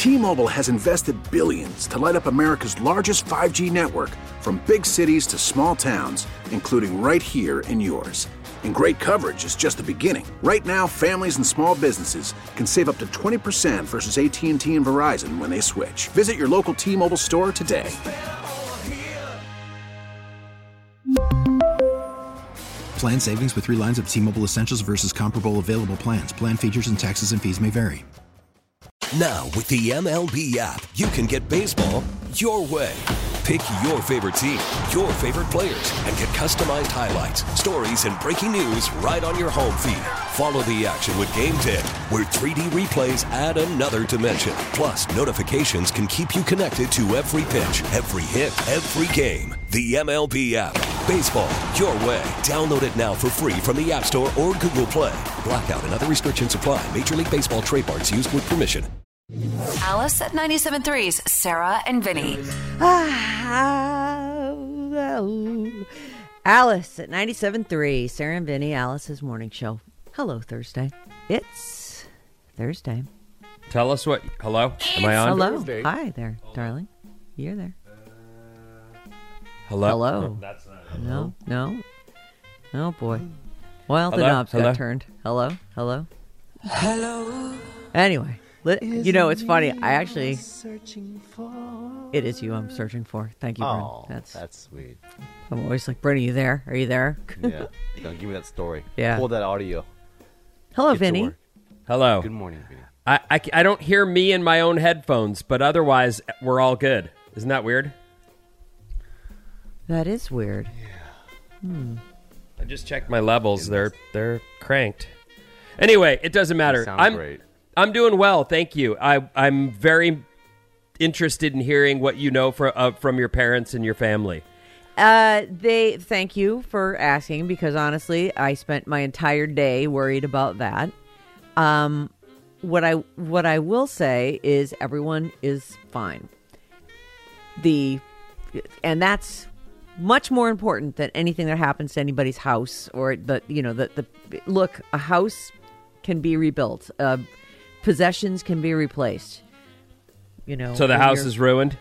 T-Mobile has invested billions to light up America's largest 5G network, from big cities to small towns, including right here in yours. And great coverage is just the beginning. Right now, families and small businesses can save up to 20% versus AT&T and Verizon when they switch. Visit your local T-Mobile store today. Plan savings with 3 lines of T-Mobile Essentials versus comparable available plans. Plan features and taxes and fees may vary. Now, with the MLB app, you can get baseball your way. Pick your favorite team, your favorite players, and get customized highlights, stories, and breaking news right on your home feed. Follow the action with Game Day, where 3D replays add another dimension. Plus, notifications can keep you connected to every pitch, every hit, every game. The MLB app. Baseball your way. Download it now for free from the App Store or Google Play. Blackout and other restrictions apply. Major League Baseball trademarks used with permission. Alice at 97.3's Sarah and Vinny. Alice at 97.3, Sarah and Vinny, Alice's morning show. Hello, Thursday. It's Thursday. Tell us what. Hello? Am I on? Hello. Thursday. Hi there, darling. You're there. Hello? Hello. That's not it. No. Oh, boy. Well, the Hello? knobs Hello? got turned. Hello? Anyway. It's funny. I actually... It is you I'm searching for. Thank you, Brent. Oh, that's sweet. I'm always like, Brent, are you there? Are you there? Yeah. Give me that story. Yeah. Pull that audio. Hello, Get to Vinny. work. Hello. Good morning, Vinny. I don't hear me in my own headphones, but otherwise, we're all good. Isn't that weird? That is weird. I just checked my levels. They're cranked. Anyway, it doesn't matter. You sound great. I'm doing well, thank you. I'm very interested in hearing what you know from your parents and your family. Thank you for asking, because honestly, I spent my entire day worried about that. What I will say is everyone is fine. And that's much more important than anything that happens to anybody's house, or look, a house can be rebuilt. Possessions can be replaced. So the house is ruined?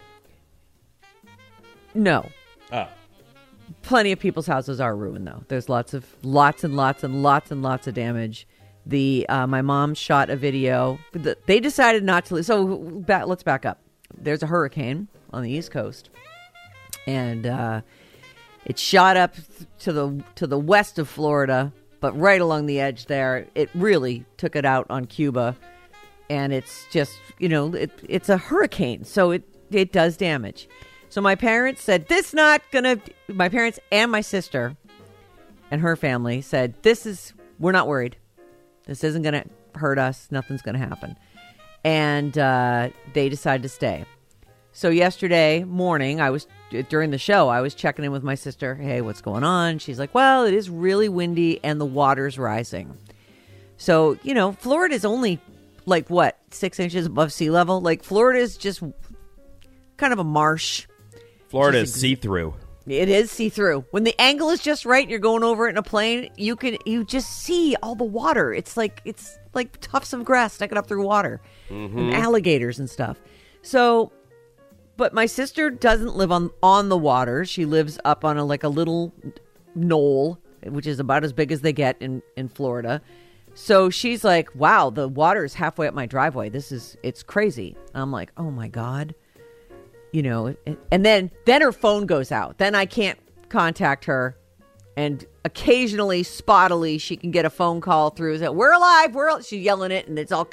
No. Oh. Plenty of people's houses are ruined, though. There's lots and lots of damage. My mom shot a video. They decided not to. So let's back up. There's a hurricane on the East Coast, and it shot up to the west of Florida, but right along the edge there, it really took it out on Cuba. And it's just, it's a hurricane, so it does damage. So my parents said, my parents and my sister and her family said, we're not worried. This isn't going to hurt us. Nothing's going to happen. And they decided to stay. So yesterday morning, during the show, I was checking in with my sister. Hey, what's going on? She's like, well, it is really windy and the water's rising. So, Florida's only 6 inches above sea level. Like, Florida is just kind of a marsh. Florida is see-through. It is see-through. When the angle is just right, you're going over it in a plane, you just see all the water. It's like tufts of grass sticking up through water, and alligators and stuff. So, but my sister doesn't live on the water. She lives up on a little knoll, which is about as big as they get in Florida. So she's like, wow, the water is halfway up my driveway. It's crazy. I'm like, oh my God. And then her phone goes out. Then I can't contact her. And occasionally, spottily, she can get a phone call through. That we're alive. She's yelling it, and it's all.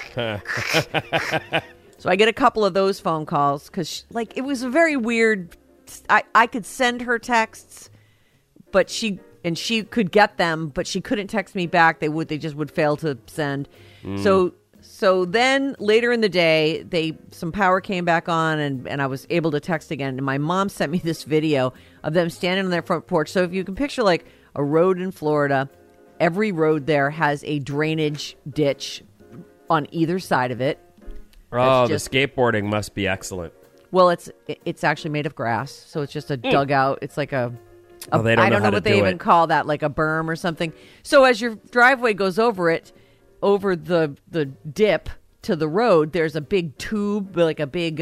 So I get a couple of those phone calls because it was a very weird. I could send her texts, but she could get them, but she couldn't text me back. They just would fail to send. So then later in the day, some power came back on, and I was able to text again. And my mom sent me this video of them standing on their front porch. So if you can picture a road in Florida, every road there has a drainage ditch on either side of it. Oh, the skateboarding must be excellent. Well, it's actually made of grass, so it's just a dugout. It's like a they don't I don't know what they even call that, like a berm or something. So as your driveway goes over it, over the dip to the road, there's a big tube, like a big,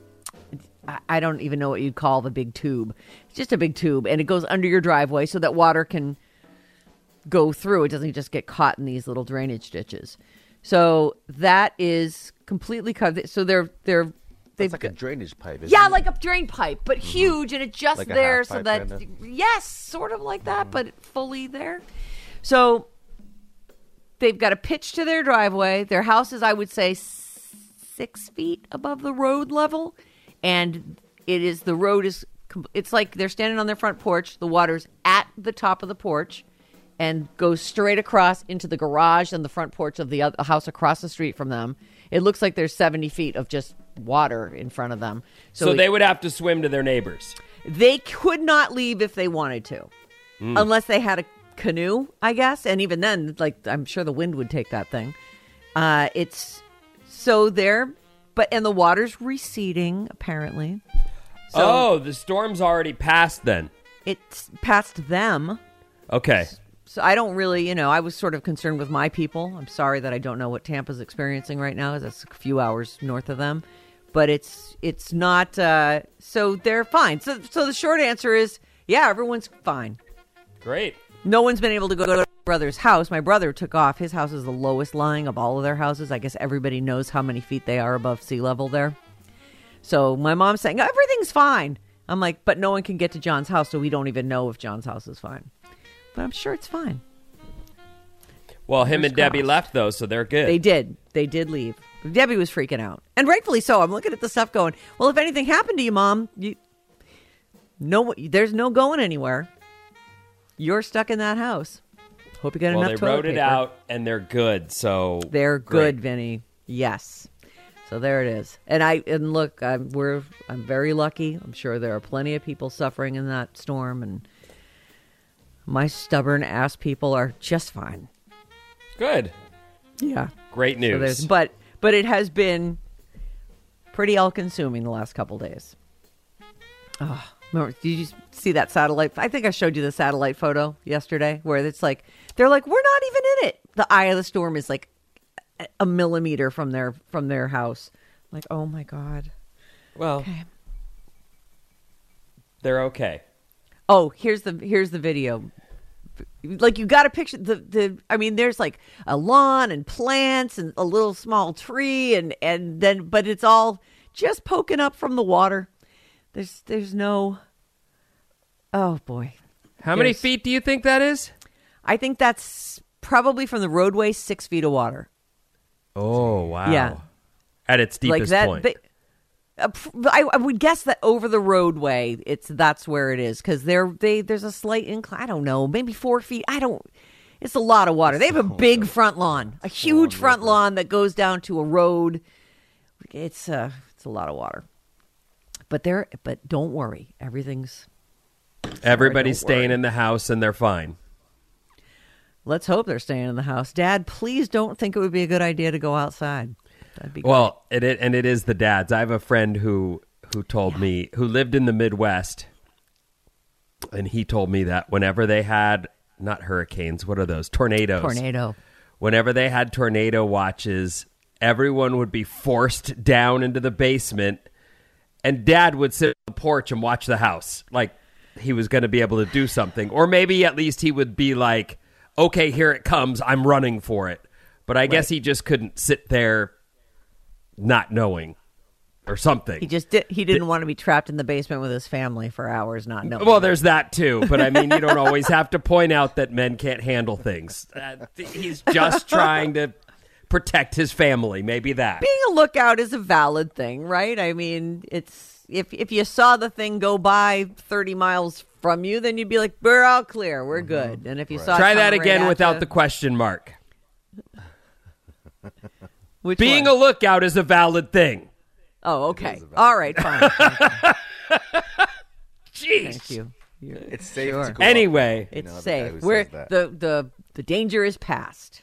I don't even know what you'd call the big tube. It's just a big tube, and it goes under your driveway so that water can go through. It doesn't just get caught in these little drainage ditches. So that is completely covered. So they've like a drainage pipe, isn't yeah, it? like a drain pipe, but huge, and it's just Like a there half so pipe, that kinda? yes, sort of like that, but fully there. So they've got a pitch to their driveway. Their house is, I would say, 6 feet above the road level, and the road is. It's like they're standing on their front porch. The water's at the top of the porch, and goes straight across into the garage and the front porch of the other house across the street from them. It looks like there's 70 feet of just water in front of them. So they would have to swim to their neighbors. They could not leave if they wanted to, unless they had a canoe, I guess. And even then, like, I'm sure the wind would take that thing. It's so there, and the water's receding, apparently. So the storm's already passed then. it's past them. Okay. So I don't really, I was sort of concerned with my people. I'm sorry that I don't know what Tampa's experiencing right now, because that's a few hours north of them. But it's not, so they're fine. So the short answer is, yeah, everyone's fine. Great. No one's been able to go to my brother's house. My brother took off. His house is the lowest lying of all of their houses. I guess everybody knows how many feet they are above sea level there. So my mom's saying, everything's fine. I'm like, but no one can get to John's house, so we don't even know if John's house is fine. But I'm sure it's fine. Well, him Fingers and Debbie crossed. left, though, so they're good. They did leave. Debbie was freaking out. And rightfully so. I'm looking at the stuff going, well, if anything happened to you, Mom, there's no going anywhere. You're stuck in that house. Hope you got enough toilet paper. Well, they wrote it out, and they're good, so... They're great. good, Vinny. Yes. So there it is. And look, I'm very lucky. I'm sure there are plenty of people suffering in that storm, and my stubborn ass people are just fine. Good. Yeah. Great news. But it has been pretty all-consuming the last couple days. Oh, remember, did you see that satellite? I think I showed you the satellite photo yesterday, where it's like they're like, we're not even in it. The eye of the storm is like a millimeter from their house. I'm like, oh my God. Well, okay. They're okay. Oh, here's the video. Like, you got to picture I mean, there's like a lawn and plants and a little small tree and then, but it's all just poking up from the water. There's no, oh boy. How many feet do you think that is? I think that's probably from the roadway, 6 feet of water. Oh, wow. Yeah. At its deepest point. I would guess that over the roadway, that's where it is, because there's a slight incline. I don't know, maybe 4 feet. It's a lot of water. They have a big front lawn, a huge front lawn that goes down to a road. It's a lot of water. But don't worry, everybody's staying in the house and they're fine. Let's hope they're staying in the house. Dad, please don't think it would be a good idea to go outside. That'd be great. Well, it is the dads. I have a friend who told me, who lived in the Midwest, and he told me that whenever they had, not hurricanes, what are those? Tornadoes. Tornado. Whenever they had tornado watches, everyone would be forced down into the basement, and Dad would sit on the porch and watch the house. Like he was going to be able to do something. Or maybe at least he would be like, okay, here it comes. I'm running for it. But I guess he just couldn't sit there not knowing or something. He didn't want to be trapped in the basement with his family for hours not knowing. Well, there's that too. But I mean, you don't always have to point out that men can't handle things. He's just trying to protect his family. Maybe that. Being a lookout is a valid thing, right? I mean, it's if you saw the thing go by 30 miles from you, then you'd be like, we're all clear. We're good. And if you saw it Try that coming again right without at the question mark. Being a lookout is a valid thing. Oh, okay. All right, fine. Jeez. Thank you. It's safe Sure. to go Anyway. out. You know, It's the guy safe. who Where says that. the danger is past.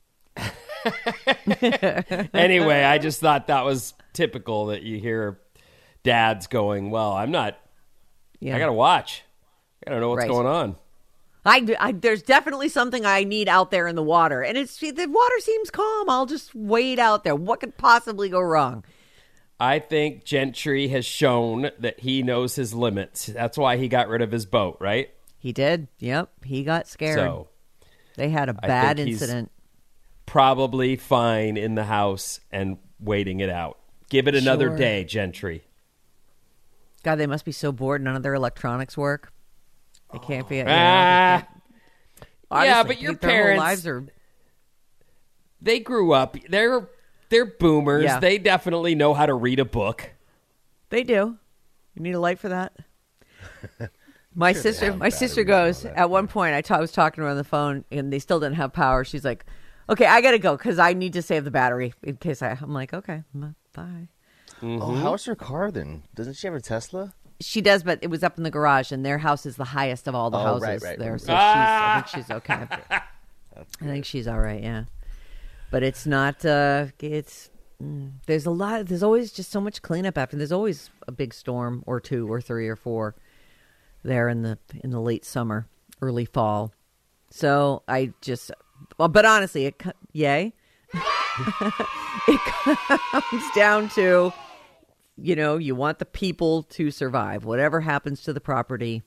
Anyway, I just thought that was typical that you hear dads going, well, I'm not, Yeah. I got to watch. I don't know what's Right. going on. There's definitely something I need out there in the water, and the water seems calm. I'll just wade out there. What could possibly go wrong? I think Gentry has shown that he knows his limits. That's why he got rid of his boat, right? He did. Yep. He got scared. So they had a bad incident. Probably fine in the house and waiting it out. Give it another day, Gentry. God, they must be so bored. None of their electronics work. They can't be. Yeah, but your their whole parents, lives are. they grew up. They're boomers. Yeah. They definitely know how to read a book. They do. You need a light for that. My sister goes. At one point, I was talking to her on the phone, and they still didn't have power. She's like, "Okay, I gotta go because I need to save the battery in case I'm like, okay, bye." Oh, how's her car then? Doesn't she have a Tesla? She does, but it was up in the garage, and their house is the highest of all the houses there. So I think she's okay. I think she's all right, yeah. But it's not. There's a lot. There's always just so much cleanup after. There's always a big storm or two or three or four there in the late summer, early fall. So I just. Well, but honestly, yay. It comes down to. You want the people to survive. Whatever happens to the property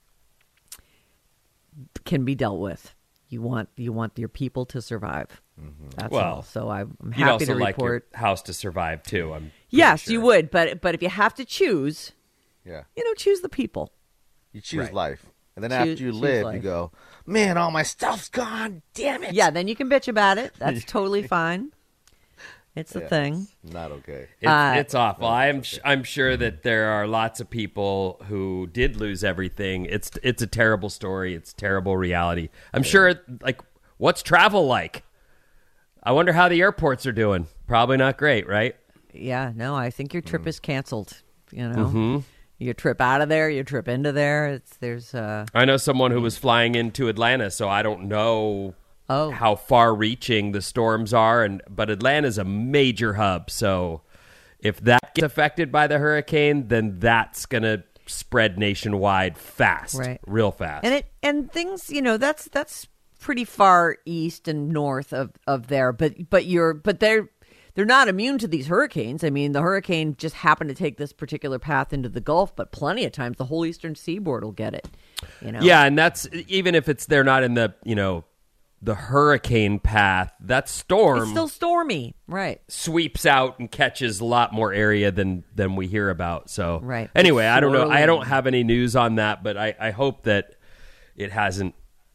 can be dealt with. You want your people to survive. Mm-hmm. That's all. So I'm happy to report. You'd also like your house to survive too. Yes, sure. you would. But if you have to choose, yeah, choose the people. You choose life, and then after you live, you go, man, all my stuff's gone. Damn it. Yeah, then you can bitch about it. That's totally fine. It's a thing. It's not okay. It's awful. I'm sure that there are lots of people who did lose everything. It's a terrible story. It's terrible reality. I'm sure. Like, what's travel like? I wonder how the airports are doing. Probably not great, right? Yeah. No, I think your trip is canceled. Your trip out of there, your trip into there. I know someone who was flying into Atlanta, so I don't know. How far-reaching the storms are, but Atlanta's a major hub. So if that gets affected by the hurricane, then that's going to spread nationwide fast, real fast. And things, that's pretty far east and north of there. But they're not immune to these hurricanes. I mean, the hurricane just happened to take this particular path into the Gulf, but plenty of times the whole eastern seaboard will get it. Yeah, and that's even if they're not in the the hurricane path, that storm it's still stormy, right? Sweeps out and catches a lot more area than we hear about. So Anyway, I don't know. I don't have any news on that, but I hope that it hasn't.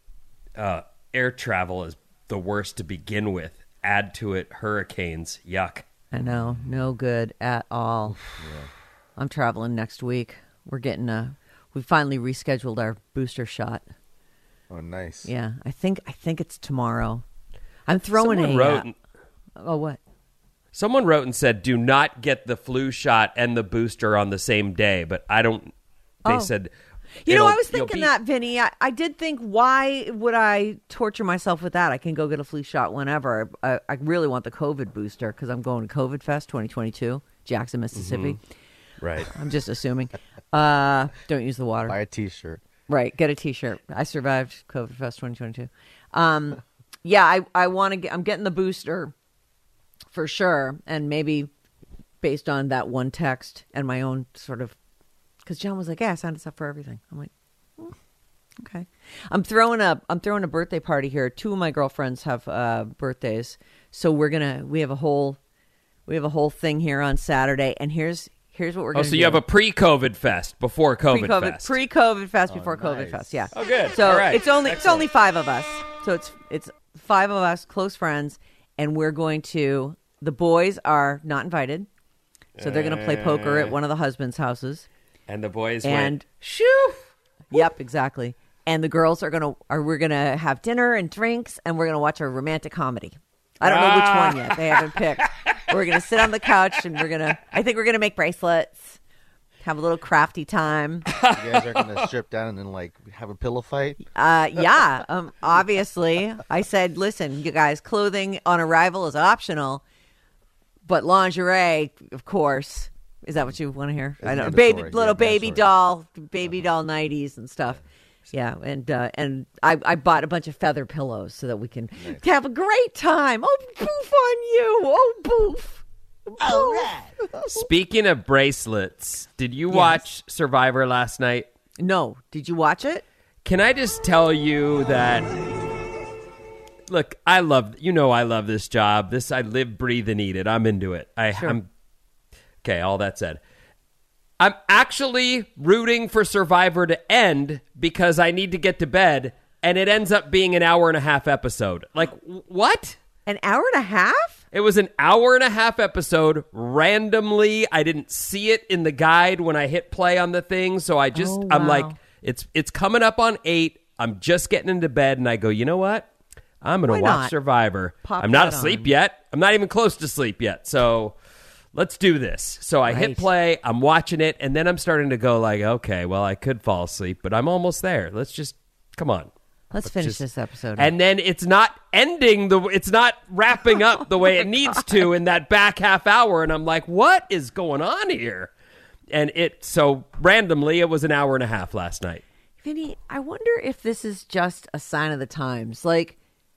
Air travel is the worst to begin with. Add to it hurricanes. Yuck. I know, no good at all. Yeah. I'm traveling next week. We finally rescheduled our booster shot. Oh, nice. Yeah, I think it's tomorrow. I'm throwing what? Someone wrote and said, "Do not get the flu shot and the booster on the same day." But I don't. They said, I was thinking that, Vinny. I did think, why would I torture myself with that? I can go get a flu shot whenever. I really want the COVID booster because I'm going to COVID Fest 2022, Jackson, Mississippi. Mm-hmm. Right. I'm just assuming. Don't use the water. Buy a T-shirt. Right, get a T-shirt. I survived COVID Fest 2022. I want to get. I'm getting the booster for sure, and maybe based on that one text and my own sort of, because John was like, "Yeah, I signed us up for everything." I'm like, okay. I'm throwing a birthday party here. Two of my girlfriends have birthdays, so we have a whole thing here on Saturday, and here's what we're going to do. So you have a pre-COVID fest before COVID fest. Pre-COVID fest before COVID fest, yeah. Oh, good. So all right. it's only five of us. So it's five of us, close friends, and we're going to. The boys are not invited, so they're going to play poker at one of the husbands' houses. And the boys went, shoo. Yep, exactly. And the girls we're gonna have dinner and drinks, and we're gonna watch a romantic comedy. I don't know which one yet. They haven't picked. We're going to sit on the couch and I think we're going to make bracelets, have a little crafty time. You guys are going to strip down and then have a pillow fight? Yeah. Obviously, I said, listen, you guys, clothing on arrival is optional, but lingerie, of course. Is that what you want to hear? I don't know. Baby doll 90s and stuff. Yeah, and I bought a bunch of feather pillows so that we can have a great time. Oh, boof on you. Oh, boof. All right. Speaking of bracelets, did you watch Survivor last night? No. Did you watch it? Can I just tell you that, look, I love this job. I live, breathe, and eat it. I'm into it. Okay, all that said. I'm actually rooting for Survivor to end because I need to get to bed, and it ends up being an 1.5 hour episode. Like, what? An 1.5 hour? It was an 1.5 hour episode randomly. I didn't see it in the guide when I hit play on the thing, so I'm like, it's coming up on 8. I'm just getting into bed, and I go, you know what? I'm going to watch Survivor. I'm not asleep yet. I'm not even close to sleep yet, so let's do this. So I hit play. I'm watching it, and then I'm starting to go like, okay, well, I could fall asleep, but I'm almost there. Let's just, come on. Let's finish this episode. And then it's not it's not wrapping up the way it needs to in that back half hour. And I'm like, what is going on here? And so randomly, it was an 1.5 hour last night. Vinny, I wonder if this is just a sign of the times. Like,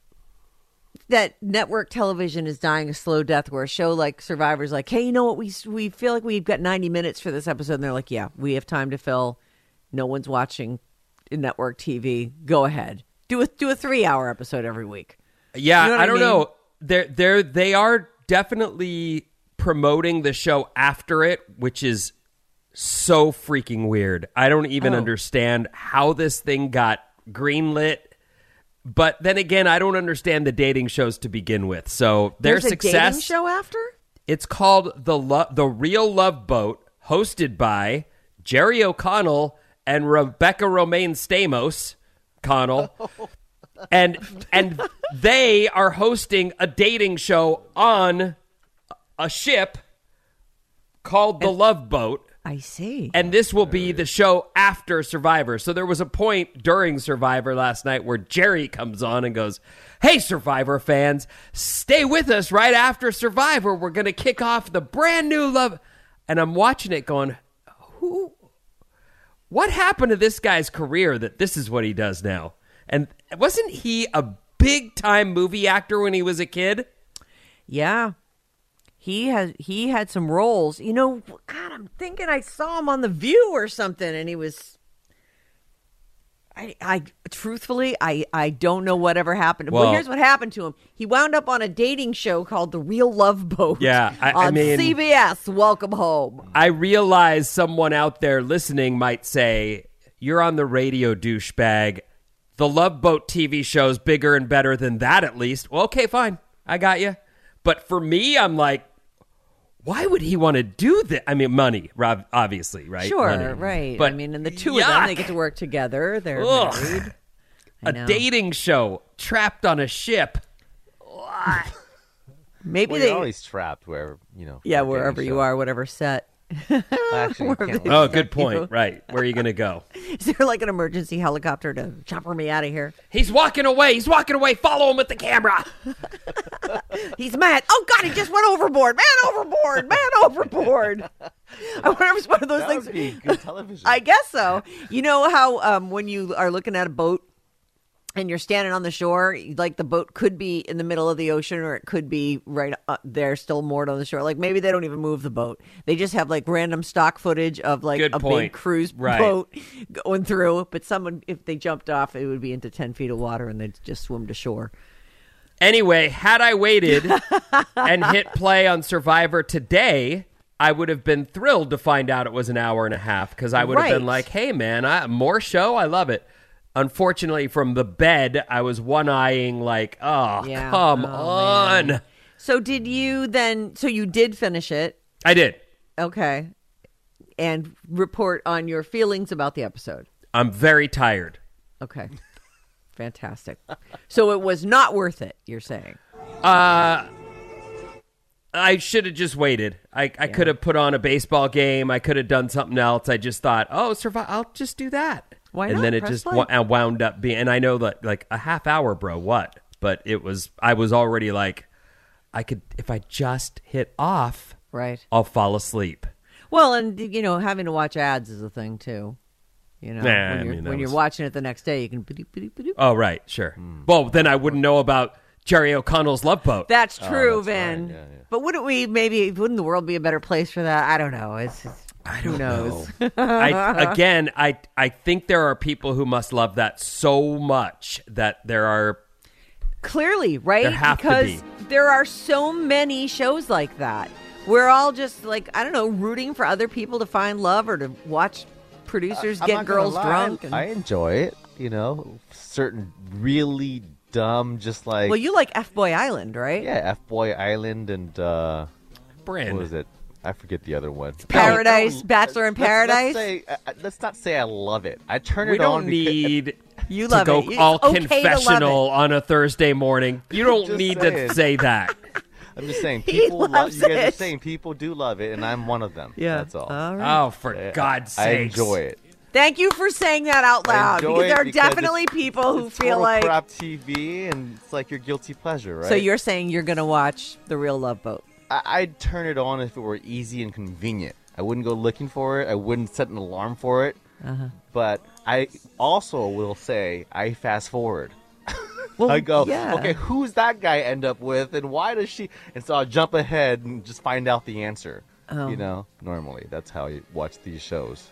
that network television is dying a slow death, where a show like Survivor's like, hey, you know what? We feel like we've got 90 minutes for this episode. And they're like, yeah, we have time to fill. No one's watching network TV. Go ahead. Do a 3-hour episode every week. Yeah, you know I don't know. They are definitely promoting the show after it, which is so freaking weird. I don't even understand how this thing got greenlit. But then again, I don't understand the dating shows to begin with. So their success. There's a dating show after? It's called The Real Love Boat, hosted by Jerry O'Connell and Rebecca Romaine Stamos Connell. And they are hosting a dating show on a ship called The Love Boat. I see. And this will be the show after Survivor. So there was a point during Survivor last night where Jerry comes on and goes, hey, Survivor fans, stay with us right after Survivor. We're going to kick off the brand new Love. And I'm watching it going, what happened to this guy's career that this is what he does now? And wasn't he a big-time movie actor when he was a kid? Yeah. He had some roles. You know, God, I'm thinking I saw him on The View or something, and he was... I truthfully, I don't know whatever happened. Well, here's what happened to him. He wound up on a dating show called The Real Love Boat. Yeah, I mean, CBS. Welcome home. I realize someone out there listening might say, you're on the radio, douchebag. The Love Boat TV show's bigger and better than that, at least. Well, okay, fine. I got you. But for me, I'm like, why would he want to do that? I mean, money, obviously, right? Sure, money. Right. But I mean, and the two of them, they get to work together. They're married. A dating show trapped on a ship. Maybe they're always trapped wherever, Yeah, wherever you are, whatever set. Actually, good point. Right. Where are you going to go? Is there like an emergency helicopter to chopper me out of here? He's walking away. Follow him with the camera. He's mad. Oh, God, he just went overboard. Man overboard. I wonder if it's one of those things. Would be good television. I guess so. You know how when you are looking at a boat and you're standing on the shore, like the boat could be in the middle of the ocean, or it could be right there still moored on the shore. Like maybe they don't even move the boat. They just have like random stock footage of like big cruise boat going through. But someone, if they jumped off, it would be into 10 feet of water and they'd just swim to shore. Anyway, had I waited and hit play on Survivor today, I would have been thrilled to find out it was an 1.5 hour because I would have been like, hey, man, more show? I love it. Unfortunately, from the bed, I was one-eyeing like, come on. Man. So you did finish it? I did. Okay. And report on your feelings about the episode. I'm very tired. Okay. Fantastic. So it was not worth it, you're saying? I should have just waited. I could have put on a baseball game. I could have done something else. I just thought, I'll just do that. Why not? And then it just wound up being, and I know that like a half hour, bro, what? But I was already like, if I just hit off, right, I'll fall asleep. Well, and having to watch ads is a thing too. You know, when you're watching it the next day, you can. Oh, right, sure. Well, then I wouldn't know about Jerry O'Connell's Love Boat. That's true, Vin. Right. Yeah. But wouldn't the world be a better place for that? I don't know. Who knows? I think there are people who must love that so much that there are. Clearly, right? There have to be. There are so many shows like that. We're all just like, I don't know, rooting for other people to find love or to watch producers get girls drunk. I enjoy it, you know. Certain really dumb, just like... Well, you like F-Boy Island, right? Yeah, F-Boy Island and... Bryn. What was it? I forget the other one. Paradise, Bachelor in Paradise. Let's not say I love it. I turn it on. You love to go all confessional on a Thursday morning. You don't need to say that. I'm just saying, people love. You guys are saying people do love it, and I'm one of them. Yeah, that's all. Right. Oh, for God's sake! I enjoy it. Thank you for saying that out loud, because there are definitely people who feel like crap TV, and it's like your guilty pleasure, right? So you're saying you're going to watch The Real Love Boat? I'd turn it on if it were easy and convenient. I wouldn't go looking for it. I wouldn't set an alarm for it. But I also will say I fast forward. Well, I go, okay, who's that guy end up with, and why does she? And so I'll jump ahead and just find out the answer. You know, normally that's how you watch these shows.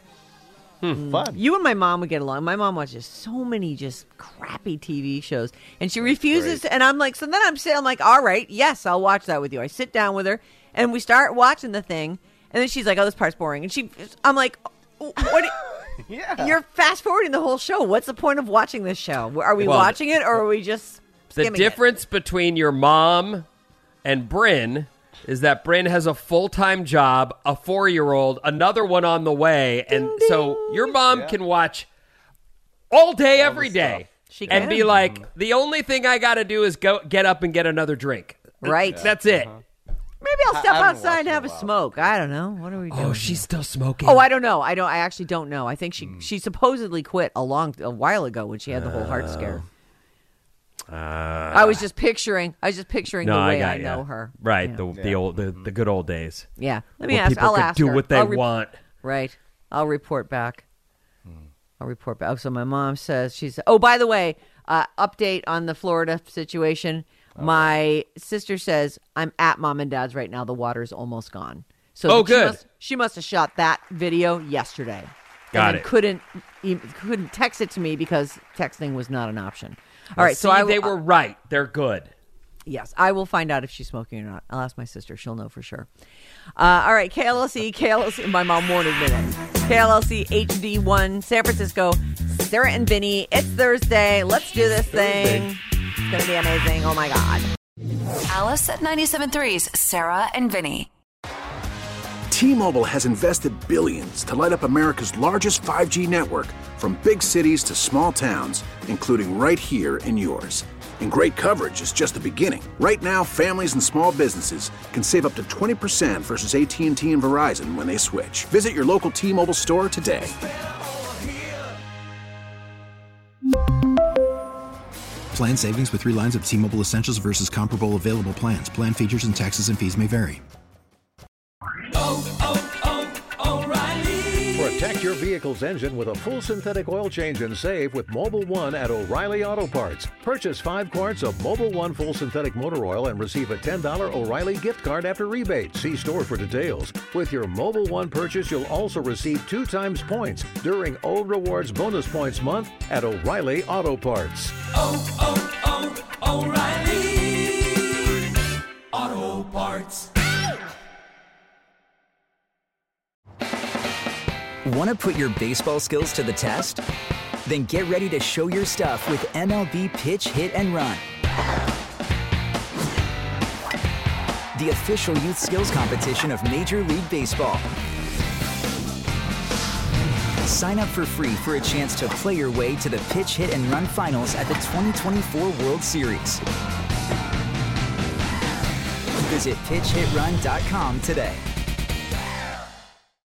Fun. You and my mom would get along. My mom watches so many just crappy TV shows, and she refuses to, and I'm like, so then I'm like, all right, yes, I'll watch that with you. I sit down with her, and we start watching the thing, and then she's like, oh, this part's boring. And I'm like, what? Yeah. You're fast forwarding the whole show. What's the point of watching this show? Are we watching it, or are we just skimming The difference between your mom and Bryn is that Bryn has a full-time job, a 4-year-old, another one on the way, and so your mom can watch all day, every day, and be like, the only thing I got to do is get up and get another drink. Right. That's it. Maybe I'll step outside and have a smoke. I don't know. What are we doing? Oh, she's still smoking. Oh, I don't know. I actually don't know. I think she supposedly quit a while ago when she had the whole heart scare. I was just picturing the way I know her. Right, yeah. the good old days. Yeah. Let me ask. I'll ask her. Do what they want. Right. I'll report back. Oh, so my mom says oh, by the way, update on the Florida situation. My sister says I'm at mom and dad's right now. The water's almost gone. So good. She must have shot that video yesterday. Got it. Couldn't text it to me because texting was not an option. All right, they were right. They're good. Yes, I will find out if she's smoking or not. I'll ask my sister. She'll know for sure. All right, KLLC. My mom won't admit it. KLLC HD1 San Francisco. Sarah and Vinny. It's Thursday. Let's do this thing. It's going to be amazing. Oh, my God. Alice at 97.3's Sarah and Vinny. T-Mobile has invested billions to light up America's largest 5G network, from big cities to small towns, including right here in yours. And great coverage is just the beginning. Right now, families and small businesses can save up to 20% versus AT&T and Verizon when they switch. Visit your local T-Mobile store today. Plan savings with 3 lines of T-Mobile Essentials versus comparable available plans. Plan features and taxes and fees may vary. Protect your vehicle's engine with a full synthetic oil change and save with Mobil 1 at O'Reilly Auto Parts. Purchase 5 quarts of Mobil 1 full synthetic motor oil and receive a $10 O'Reilly gift card after rebate. See store for details. With your Mobil 1 purchase, you'll also receive 2 times points during O Rewards Bonus Points Month at O'Reilly Auto Parts. O'Reilly Auto Parts. Want to put your baseball skills to the test? Then get ready to show your stuff with MLB Pitch, Hit, and Run. The official youth skills competition of Major League Baseball. Sign up for free for a chance to play your way to the Pitch, Hit, and Run finals at the 2024 World Series. Visit PitchHitRun.com today.